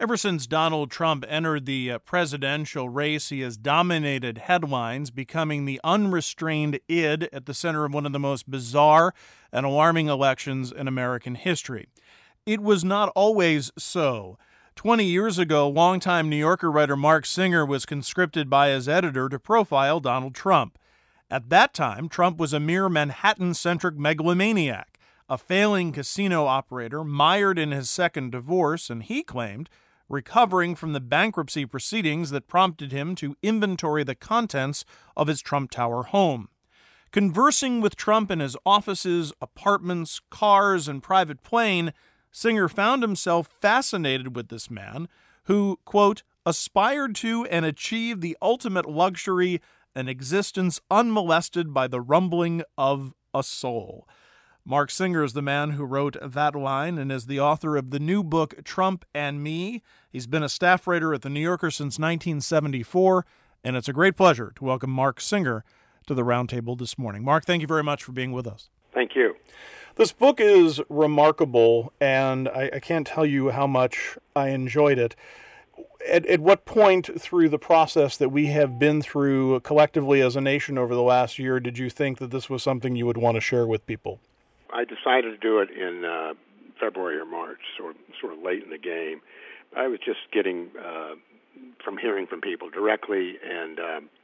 Ever since Donald Trump entered the presidential race, he has dominated headlines, becoming the unrestrained id at the center of one of the most bizarre and alarming elections in American history. It was not always so. 20 years ago, longtime New Yorker writer Mark Singer was conscripted by his editor to profile Donald Trump. At that time, Trump was a mere Manhattan-centric megalomaniac, a failing casino operator mired in his second divorce, and he claimed recovering from the bankruptcy proceedings that prompted him to inventory the contents of his Trump Tower home. Conversing with Trump in his offices, apartments, cars, and private plane, Singer found himself fascinated with this man who, quote, aspired to and achieved the ultimate luxury, an existence unmolested by the rumbling of a soul. Mark Singer is the man who wrote that line and is the author of the new book, Trump and Me. He's been a staff writer at The New Yorker since 1974, and it's a great pleasure to welcome Mark Singer to the Roundtable this morning. Mark, thank you very much for being with us. Thank you. This book is remarkable, and I can't tell you how much I enjoyed it. At what point through the process that we have been through collectively as a nation over the last year did you think that this was something you would want to share with people? I decided to do it in February or March, sort of late in the game. I was just getting from hearing from people directly and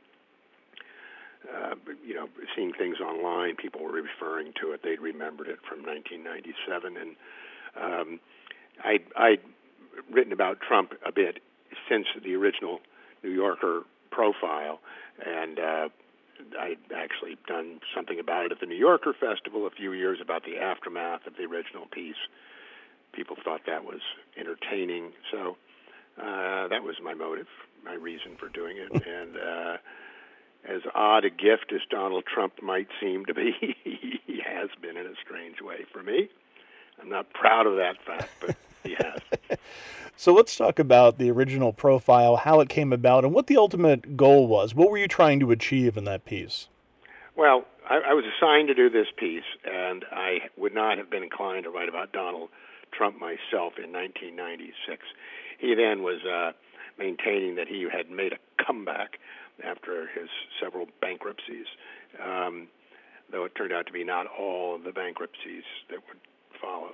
seeing things online. People were referring to it. They'd remembered it from 1997, and I'd written about Trump a bit since the original New Yorker profile, and I'd actually done something about it at the New Yorker Festival a few years about the aftermath of the original piece. People thought that was entertaining, so that was my motive, my reason for doing it. And as odd a gift as Donald Trump might seem to be, he has been in a strange way for me. I'm not proud of that fact, but he has. So let's talk about the original profile, how it came about, and what the ultimate goal was. What were you trying to achieve in that piece? Well, I was assigned to do this piece, and I would not have been inclined to write about Donald Trump myself in 1996. He then was maintaining that he had made a comeback after his several bankruptcies, though it turned out to be not all of the bankruptcies that would follow.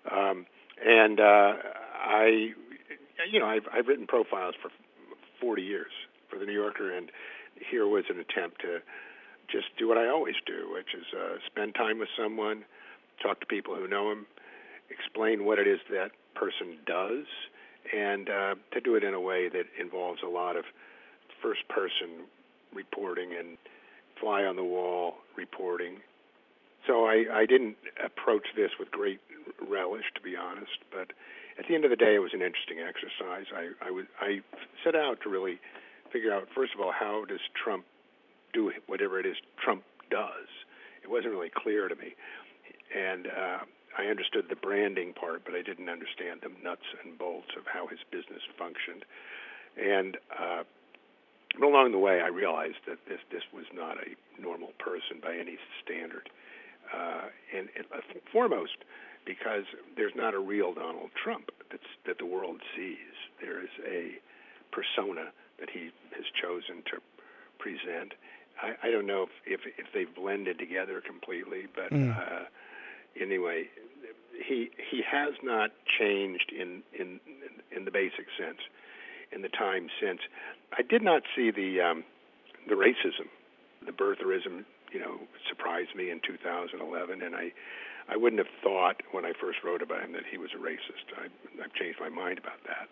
I've written profiles for 40 years for The New Yorker, and here was an attempt to just do what I always do, which is spend time with someone, talk to people who know him, explain what it is that person does, and to do it in a way that involves a lot of first-person reporting and fly-on-the-wall reporting. So I didn't approach this with great relish, to be honest, but at the end of the day, it was an interesting exercise. I set out to really figure out, first of all, how does Trump do whatever it is Trump does? It wasn't really clear to me. And I understood the branding part, but I didn't understand the nuts and bolts of how his business functioned. And but along the way, I realized that this was not a normal person by any standard. And foremost, because there's not a real Donald Trump that the world sees. There is a persona that he has chosen to present. I don't know if they've blended together completely, but anyway, he has not changed in the basic sense in the time since. I did not see the racism, the birtherism, surprised me in 2011, and I wouldn't have thought when I first wrote about him that he was a racist. I've changed my mind about that.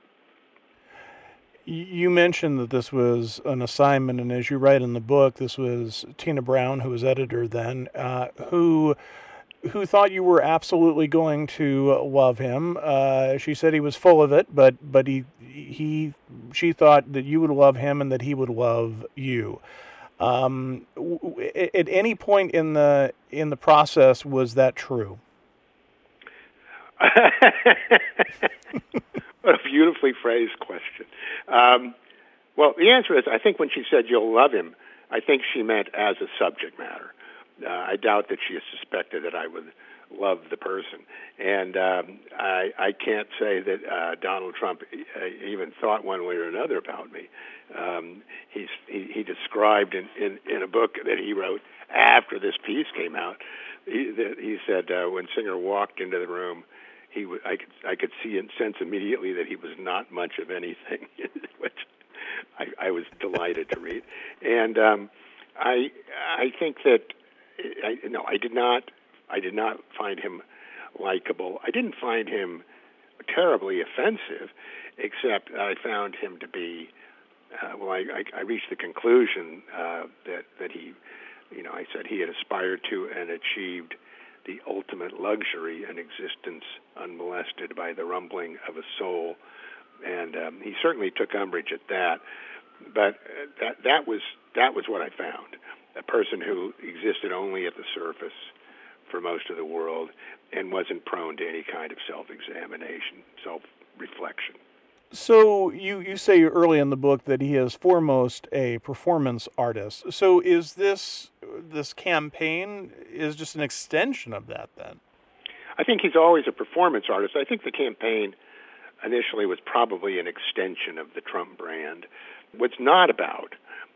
You mentioned that this was an assignment, and as you write in the book, this was Tina Brown, who was editor then, who thought you were absolutely going to love him. She said he was full of it, but she thought that you would love him and that he would love you. At any point in the process, was that true? What a beautifully phrased question. Well, the answer is, I think when she said you'll love him, I think she meant as a subject matter. I doubt that she suspected that I would love the person. And I can't say that Donald Trump even thought one way or another about me. He described in a book that he wrote after this piece came out, he said when Singer walked into the room, I could see and sense immediately that he was not much of anything, which I was delighted to read. And I think that I did not find him likable. I didn't find him terribly offensive, except I found him to be I reached the conclusion that he, I said he had aspired to and achieved the ultimate luxury, an existence unmolested by the rumbling of a soul, and he certainly took umbrage at that. But that was what I found: a person who existed only at the surface for most of the world and wasn't prone to any kind of self-examination, self-reflection. So you say early in the book that he is foremost a performance artist. So is this campaign is just an extension of that then? I think he's always a performance artist. I think the campaign initially was probably an extension of the Trump brand. What's not about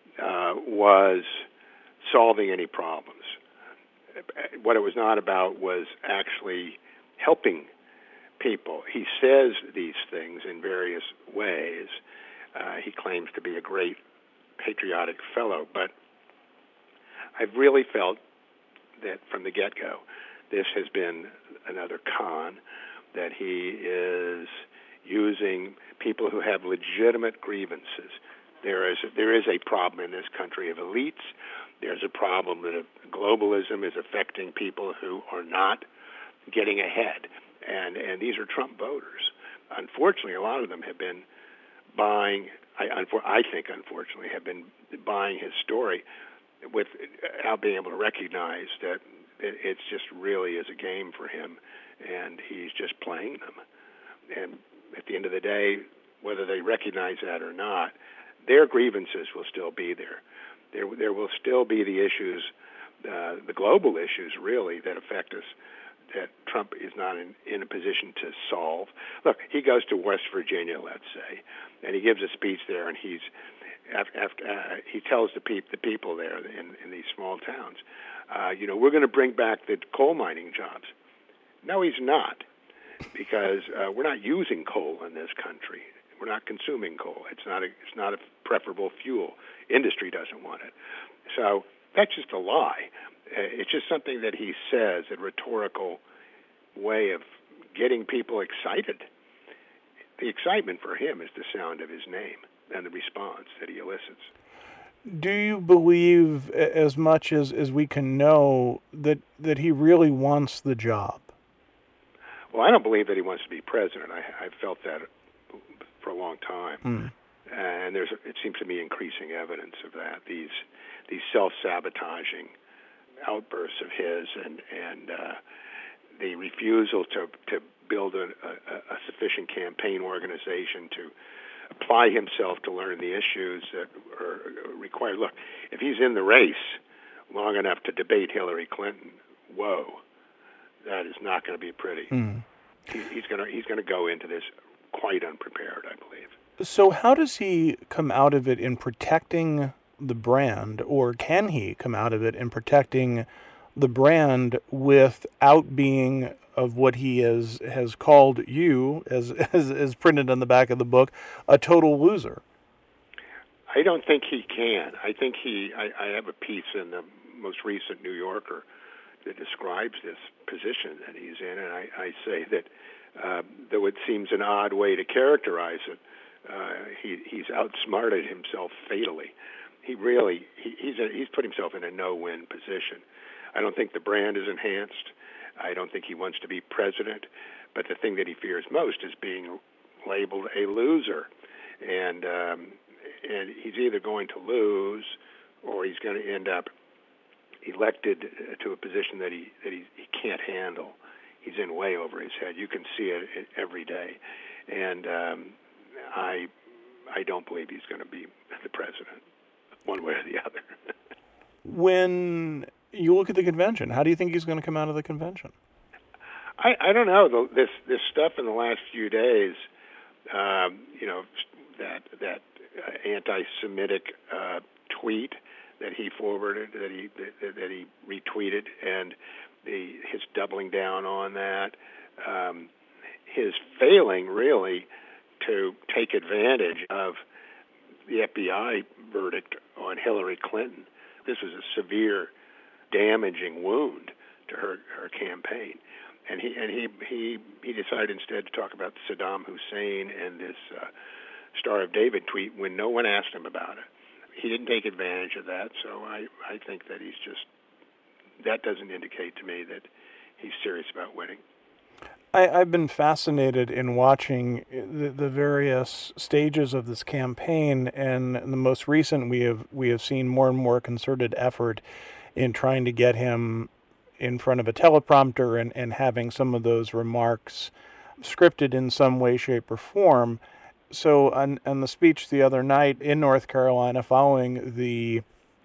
was solving any problems. What it was not about was actually helping people. He says these things in various ways. He claims to be a great patriotic fellow, but I've really felt that from the get-go, this has been another con, that he is using people who have legitimate grievances. There is a problem in this country of elites. There's a problem that globalism is affecting people who are not getting ahead. And these are Trump voters. Unfortunately, a lot of them have been buying, I think, unfortunately, have been buying his story without being able to recognize that it's just really is a game for him, and he's just playing them. And at the end of the day, whether they recognize that or not, their grievances will still be there. There will still be the issues, the global issues, really, that affect us, that Trump is not in a position to solve. Look, he goes to West Virginia, let's say, and he gives a speech there, and he tells the people there in these small towns, we're going to bring back the coal mining jobs. No, he's not, because we're not using coal in this country. We're not consuming coal. It's not a preferable fuel. Industry doesn't want it. So that's just a lie. It's just something that he says, a rhetorical way of getting people excited. The excitement for him is the sound of his name and the response that he elicits. Do you believe, as much as we can know, that he really wants the job? Well, I don't believe that he wants to be president. I've felt that for a long time. And it seems to me increasing evidence of that. These self-sabotaging outbursts of his and the refusal to build a sufficient campaign organization to apply himself to learn the issues that are required. Look, if he's in the race long enough to debate Hillary Clinton, whoa, that is not going to be pretty. He's going to go into this quite unprepared, I believe. So how does he come out of it in protecting the brand, or can he come out of it in protecting the brand without being of what he has called you, as printed on the back of the book, a total loser? I don't think he can. I think I have a piece in the most recent New Yorker that describes this position that he's in, and I say that though it seems an odd way to characterize it, he's outsmarted himself fatally. He's put himself in a no-win position. I don't think the brand is enhanced. I don't think he wants to be president. But the thing that he fears most is being labeled a loser. And he's either going to lose, or he's going to end up elected to a position that he can't handle. He's in way over his head. You can see it every day. And I don't believe he's going to be the president, one way or the other. When you look at the convention, how do you think he's going to come out of the convention? I don't know. This stuff in the last few days, that anti-Semitic tweet that he forwarded, that he retweeted, and his doubling down on that, his failing really to take advantage of the FBI verdict on Hillary Clinton. This was a severe, damaging wound to her campaign, and he decided instead to talk about Saddam Hussein and this Star of David tweet when no one asked him about it. He didn't take advantage of that, so I think that that doesn't indicate to me that he's serious about winning. I've been fascinated in watching the various stages of this campaign, and in the most recent, we have seen more and more concerted effort in trying to get him in front of a teleprompter and having some of those remarks scripted in some way, shape, or form. So on the speech the other night in North Carolina following the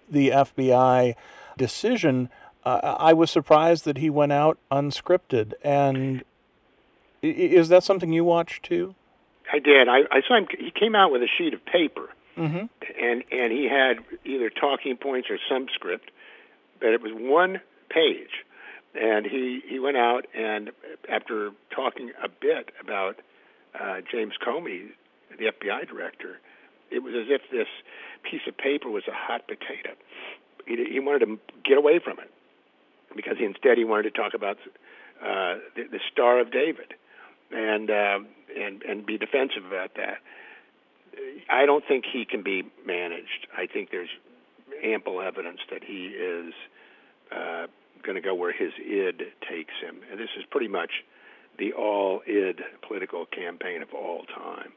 FBI decision, I was surprised that he went out unscripted. And is that something you watched too? I did. I saw him. He came out with a sheet of paper, mm-hmm. and he had either talking points or some script, but it was one page. And he went out, and after talking a bit about James Comey, the FBI director, it was as if this piece of paper was a hot potato. He wanted to get away from it because instead he wanted to talk about the Star of David and be defensive about that. I don't think he can be managed. I think there's ample evidence that he is going to go where his id takes him, and this is pretty much the all-id political campaign of all time.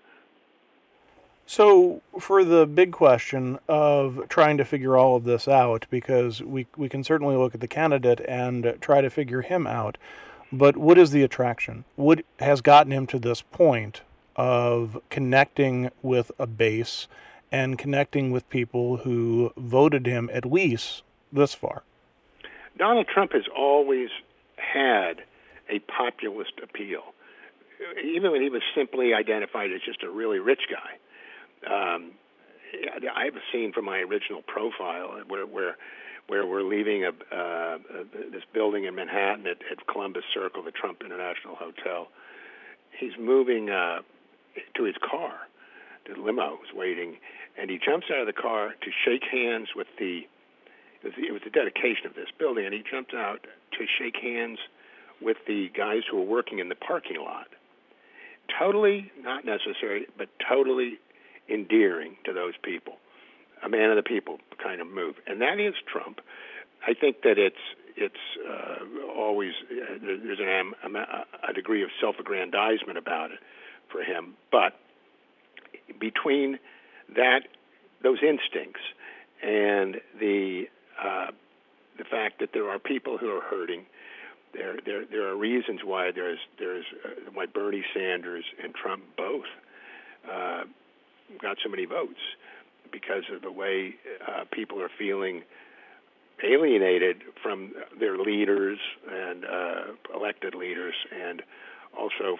So for the big question of trying to figure all of this out, because we can certainly look at the candidate and try to figure him out, but what is the attraction? What has gotten him to this point of connecting with a base and connecting with people who voted him at least this far? Donald Trump has always had a populist appeal, even when he was simply identified as just a really rich guy. I have a scene from my original profile where we're leaving this building in Manhattan at Columbus Circle, the Trump International Hotel. He's moving to his car. The limo is waiting, and he jumps out of the car to shake hands with it was the dedication of this building, and he jumped out to shake hands with the guys who were working in the parking lot. Totally not necessary, but totally endearing to those people, a man of the people kind of move, and that is Trump. I think that it's always there's a degree of self-aggrandizement about it for him, but between those instincts and the fact that there are people who are hurting, there are reasons why why Bernie Sanders and Trump both got so many votes, because of the way people are feeling alienated from their leaders and elected leaders, and also,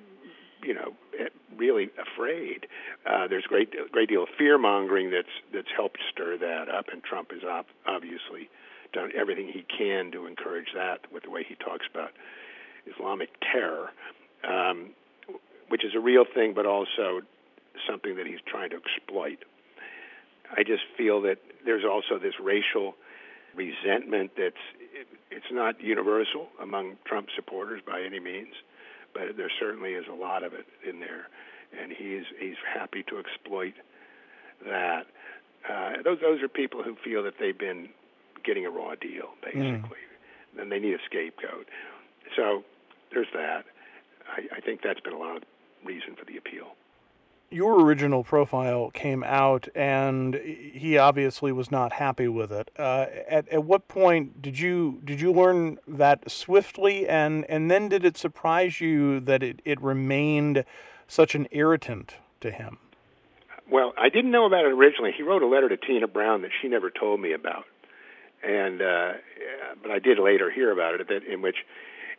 really afraid. There's a great deal of fear mongering that's helped stir that up, and Trump has obviously done everything he can to encourage that with the way he talks about Islamic terror, which is a real thing, but also something that he's trying to exploit. I just feel that there's also this racial resentment it's not universal among Trump supporters by any means, but there certainly is a lot of it in there, and he's happy to exploit that. Those are people who feel that they've been getting a raw deal, basically, and they need a scapegoat. So there's that. I think that's been a lot of reason for the appeal. Your original profile came out, and he obviously was not happy with it. At what point did you learn that swiftly, and then did it surprise you that it remained such an irritant to him? Well, I didn't know about it originally. He wrote a letter to Tina Brown that she never told me about, and but I did later hear about it, in which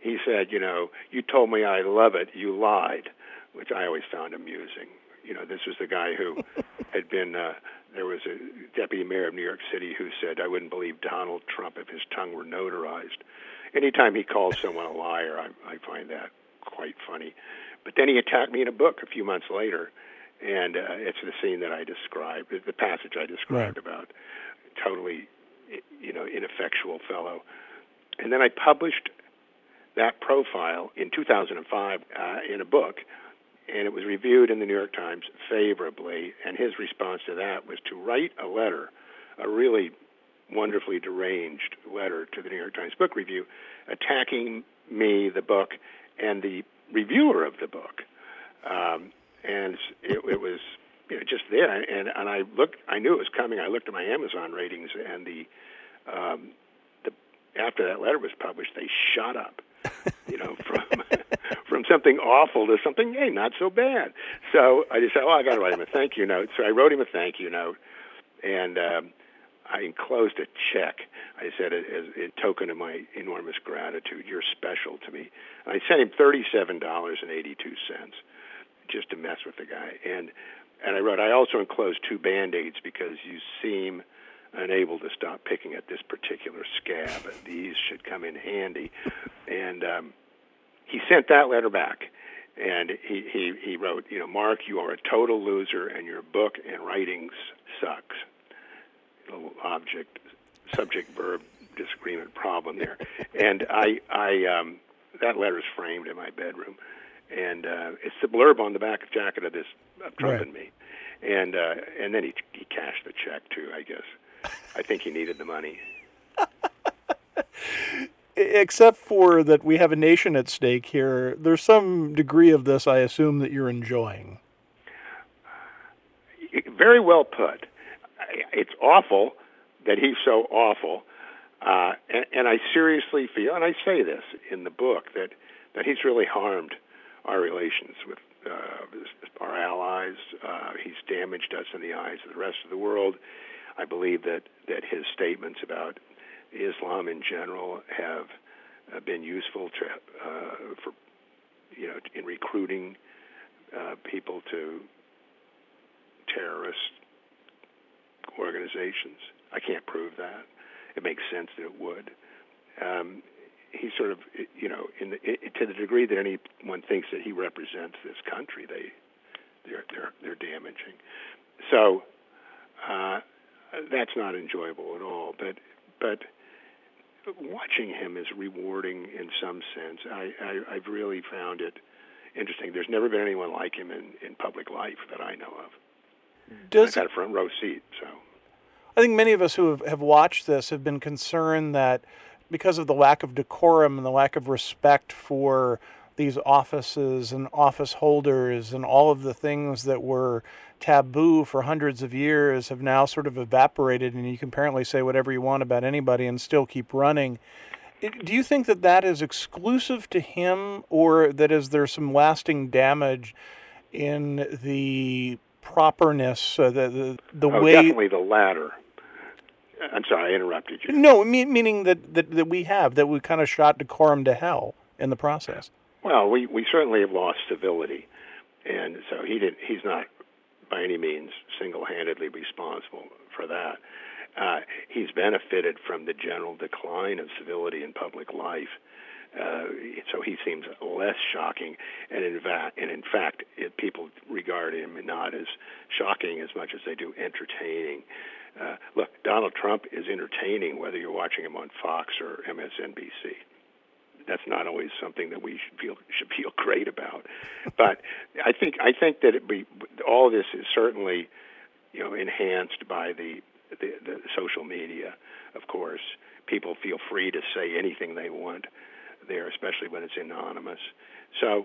he said, you told me I love it, you lied, which I always found amusing. This was the guy who had been, there was a deputy mayor of New York City who said, I wouldn't believe Donald Trump if his tongue were notarized. Anytime he calls someone a liar, I find that quite funny. But then he attacked me in a book a few months later, and it's the scene that I described, the passage I described about totally, ineffectual fellow. And then I published that profile in 2005 in a book, and it was reviewed in the New York Times favorably, and his response to that was to write a letter, a really wonderfully deranged letter to the New York Times Book Review, attacking me, the book, and the reviewer of the book. And it was just there, and I knew it was coming. I looked at my Amazon ratings, and the after that letter was published, they shot up, from something awful to something, hey, not so bad. So I decided, I got to write him a thank you note. So I wrote him a thank you note, and I enclosed a check. I said, as a token of my enormous gratitude, you're special to me. And I sent him $37.82 just to mess with the guy. And I wrote, I also enclosed 2 Band-Aids because you seem unable to stop picking at this particular scab, and these should come in handy. And he sent that letter back, and he wrote, Mark, you are a total loser, and your book and writings sucks. Little subject-verb disagreement problem there. And I that letter is framed in my bedroom, and it's the blurb on the back jacket of Trump and Me. And then he cashed the check too, I guess. I think he needed the money. Except for that we have a nation at stake here, there's some degree of this, I assume, that you're enjoying. Very well put. It's awful that he's so awful, and I seriously feel, and I say this in the book, that he's really harmed our relations with our allies. He's damaged us in the eyes of the rest of the world. I believe that his statements about Islam in general have been useful in recruiting people to terrorist organizations. I can't prove that. It makes sense that it would. He sort of, to the degree that anyone thinks that he represents this country, they're damaging. So that's not enjoyable at all. But watching him is rewarding in some sense. I've really found it interesting. There's never been anyone like him in public life that I know of. I've had a front row seat, so. I think many of us who have watched this have been concerned that because of the lack of decorum and the lack of respect for these offices and office holders and all of the things that were taboo for hundreds of years have now sort of evaporated, and you can apparently say whatever you want about anybody and still keep running. Do you think that is exclusive to him, or that is there some lasting damage in the properness, the way? Definitely the latter. I'm sorry, I interrupted you. No, meaning that we kind of shot decorum to hell in the process. Well, we certainly have lost civility, and so he's not by any means single-handedly responsible for that. He's benefited from the general decline of civility in public life, so he seems less shocking. And in fact, people regard him not as shocking as much as they do entertaining. Look, Donald Trump is entertaining whether you're watching him on Fox or MSNBC. That's not always something that we should feel great about. But I think that all this is certainly, enhanced by the social media. Of course, people feel free to say anything they want there, especially when it's anonymous. So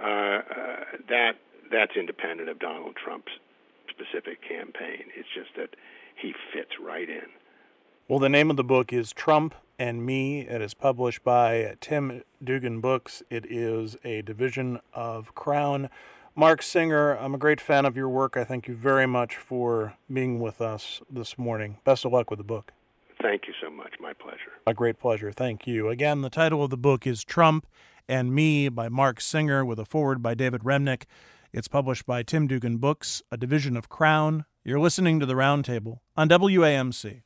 that's independent of Donald Trump's specific campaign. It's just that he fits right in. Well, the name of the book is Trump and Me. It is published by Tim Dugan Books. It is a division of Crown. Mark Singer, I'm a great fan of your work. I thank you very much for being with us this morning. Best of luck with the book. Thank you so much. My pleasure. A great pleasure. Thank you. Again, the title of the book is Trump and Me by Mark Singer, with a foreword by David Remnick. It's published by Tim Dugan Books, a division of Crown. You're listening to The Roundtable on WAMC.